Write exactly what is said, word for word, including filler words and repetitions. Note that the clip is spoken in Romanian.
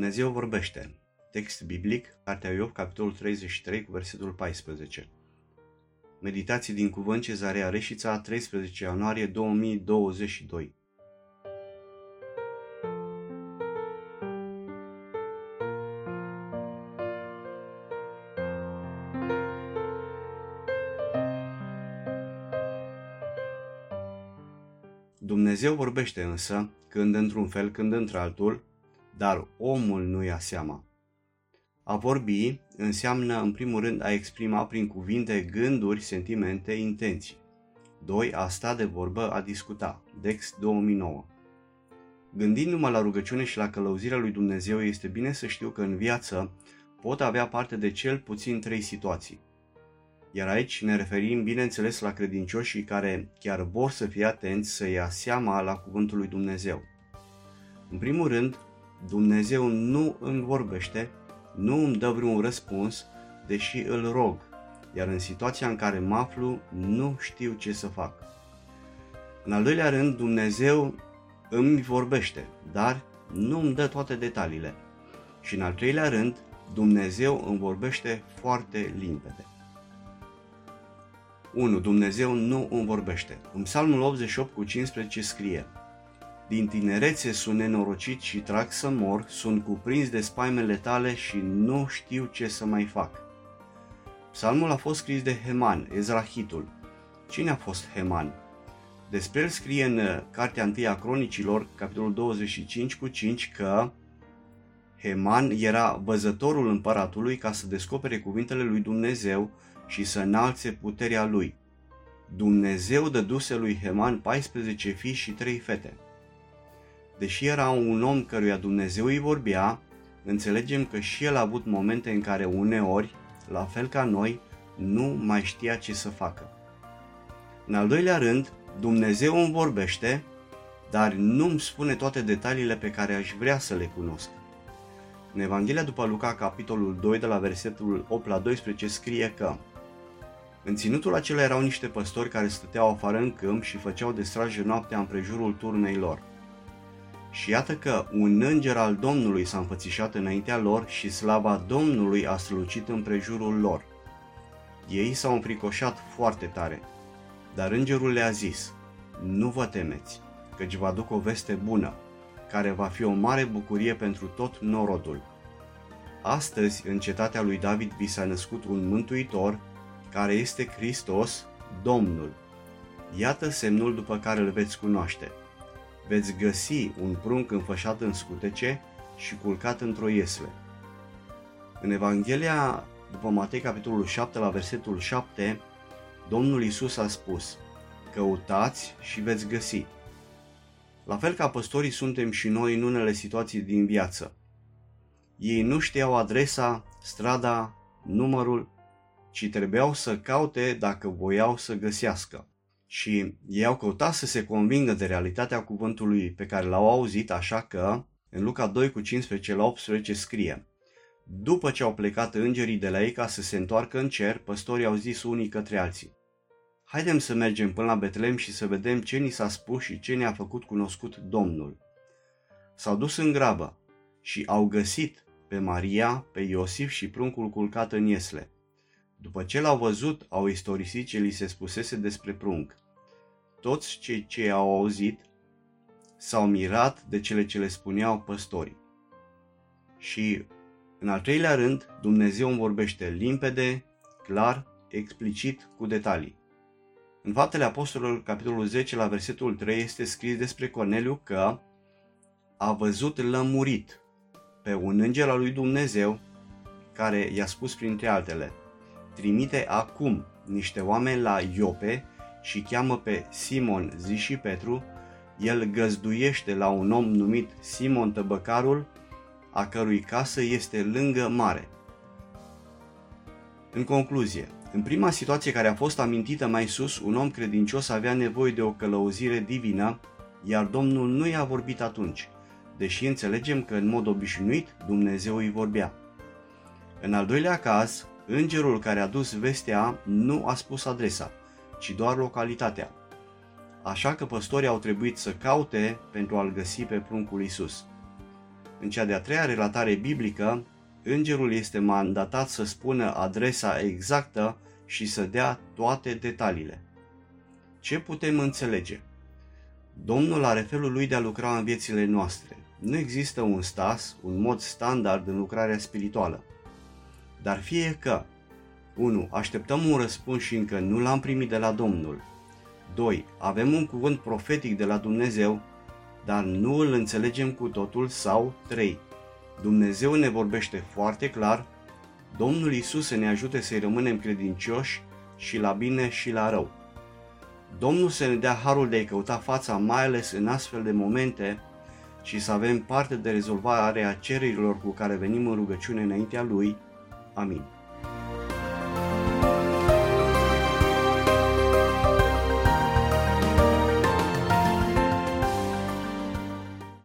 Dumnezeu vorbește. Text biblic, Cartea Iov, capitolul treizeci și trei, cu versetul paisprezece. Meditații din cuvânt, Cezarea Reșița, treisprezece ianuarie două mii douăzeci și doi. Dumnezeu vorbește însă, când într-un fel, când într-altul, dar omul nu ia seama. A vorbi înseamnă, în primul rând, a exprima prin cuvinte gânduri, sentimente, intenții. doi. A sta de vorbă, a discuta. Dex două mii nouă. Gândindu-mă la rugăciune și la călăuzirea lui Dumnezeu, este bine să știu că în viață pot avea parte de cel puțin trei situații. Iar aici ne referim, bineînțeles, la credincioșii care chiar vor să fie atenți să ia seama la cuvântul lui Dumnezeu. În primul rând, Dumnezeu nu îmi vorbește, nu îmi dă vreun răspuns, deși îl rog, iar în situația în care mă aflu, nu știu ce să fac. În al doilea rând, Dumnezeu îmi vorbește, dar nu îmi dă toate detaliile. Și în al treilea rând, Dumnezeu îmi vorbește foarte limpede. unu. Dumnezeu nu îmi vorbește. În Psalmul optzeci și opt cu cincisprezece scrie: din tinerețe sunt nenorocit și trag să mor, sunt cuprins de spaimele tale și nu știu ce să mai fac. Psalmul a fost scris de Heman, Ezrahitul. Cine a fost Heman? Despre el scrie în Cartea întâi a Cronicilor, capitolul douăzeci și cinci cu cinci, că Heman era văzătorul împăratului ca să descopere cuvintele lui Dumnezeu și să înalțe puterea lui. Dumnezeu dăduse lui Heman paisprezece fii și trei fete. Deși era un om căruia Dumnezeu îi vorbea, înțelegem că și el a avut momente în care uneori, la fel ca noi, nu mai știa ce să facă. În al doilea rând, Dumnezeu îmi vorbește, dar nu îmi spune toate detaliile pe care aș vrea să le cunosc. În Evanghelia după Luca, capitolul doi, de la versetul opt la doisprezece, scrie că în ținutul acela erau niște păstori care stăteau afară în câmp și făceau de strajă noaptea împrejurul turnei lor. Și iată că un înger al Domnului s-a înfățișat înaintea lor și slava Domnului a strălucit împrejurul lor. Ei s-au înfricoșat foarte tare, dar îngerul le-a zis: nu vă temeți, căci vă aduc o veste bună, care va fi o mare bucurie pentru tot norodul. Astăzi, în cetatea lui David vi s-a născut un mântuitor, care este Hristos, Domnul. Iată semnul după care îl veți cunoaște. Veți găsi un prunc înfășat în scutece și culcat într-o iesle. În Evanghelia după Matei, capitolul șapte, la versetul șapte, Domnul Iisus a spus: căutați și veți găsi. La fel ca păstorii suntem și noi în unele situații din viață. Ei nu știau adresa, strada, numărul, ci trebuiau să caute dacă voiau să găsească. Și ei au căutat să se convingă de realitatea cuvântului pe care l-au auzit, așa că în Luca doi cu cincisprezece la optsprezece scrie: după ce au plecat îngerii de la ei ca să se întoarcă în cer, păstorii au zis unii către alții: haidem să mergem până la Betlehem și să vedem ce ni s-a spus și ce ne-a făcut cunoscut Domnul. S-au dus în grabă și au găsit pe Maria, pe Iosif și pruncul culcat în iesle. După ce l-au văzut, au istorisit ce li se spusese despre prunc. Toți cei ce au auzit s-au mirat de cele ce le spuneau păstorii. Și, în al treilea rând, Dumnezeu îmi vorbește limpede, clar, explicit, cu detalii. În Faptele Apostolilor, capitolul zece, la versetul trei, este scris despre Corneliu că a văzut lămurit pe un înger al lui Dumnezeu care i-a spus printre altele: trimite acum niște oameni la Iope și cheamă pe Simon, zi și Petru, el găzduiește la un om numit Simon Tăbăcarul, a cărui casă este lângă mare. În concluzie, în prima situație care a fost amintită mai sus, un om credincios avea nevoie de o călăuzire divină, iar Domnul nu i-a vorbit atunci, deși înțelegem că în mod obișnuit Dumnezeu îi vorbea. În al doilea caz, îngerul care a dus vestea nu a spus adresa, ci doar localitatea. Așa că păstorii au trebuit să caute pentru a-l găsi pe pruncul Iisus. În cea de-a treia relatare biblică, îngerul este mandatat să spună adresa exactă și să dea toate detaliile. Ce putem înțelege? Domnul are felul lui de a lucra în viețile noastre. Nu există un stas, un mod standard în lucrarea spirituală. Dar fie că unu. Așteptăm un răspuns și încă nu l-am primit de la Domnul. doi. Avem un cuvânt profetic de la Dumnezeu, dar nu îl înțelegem cu totul. Sau trei. Dumnezeu ne vorbește foarte clar, Domnul Iisus să ne ajute să-i rămânem credincioși și la bine și la rău. Domnul să ne dea harul de a-i căuta fața, mai ales în astfel de momente, și să avem parte de rezolvarea cererilor cu care venim în rugăciune înaintea Lui. Amin.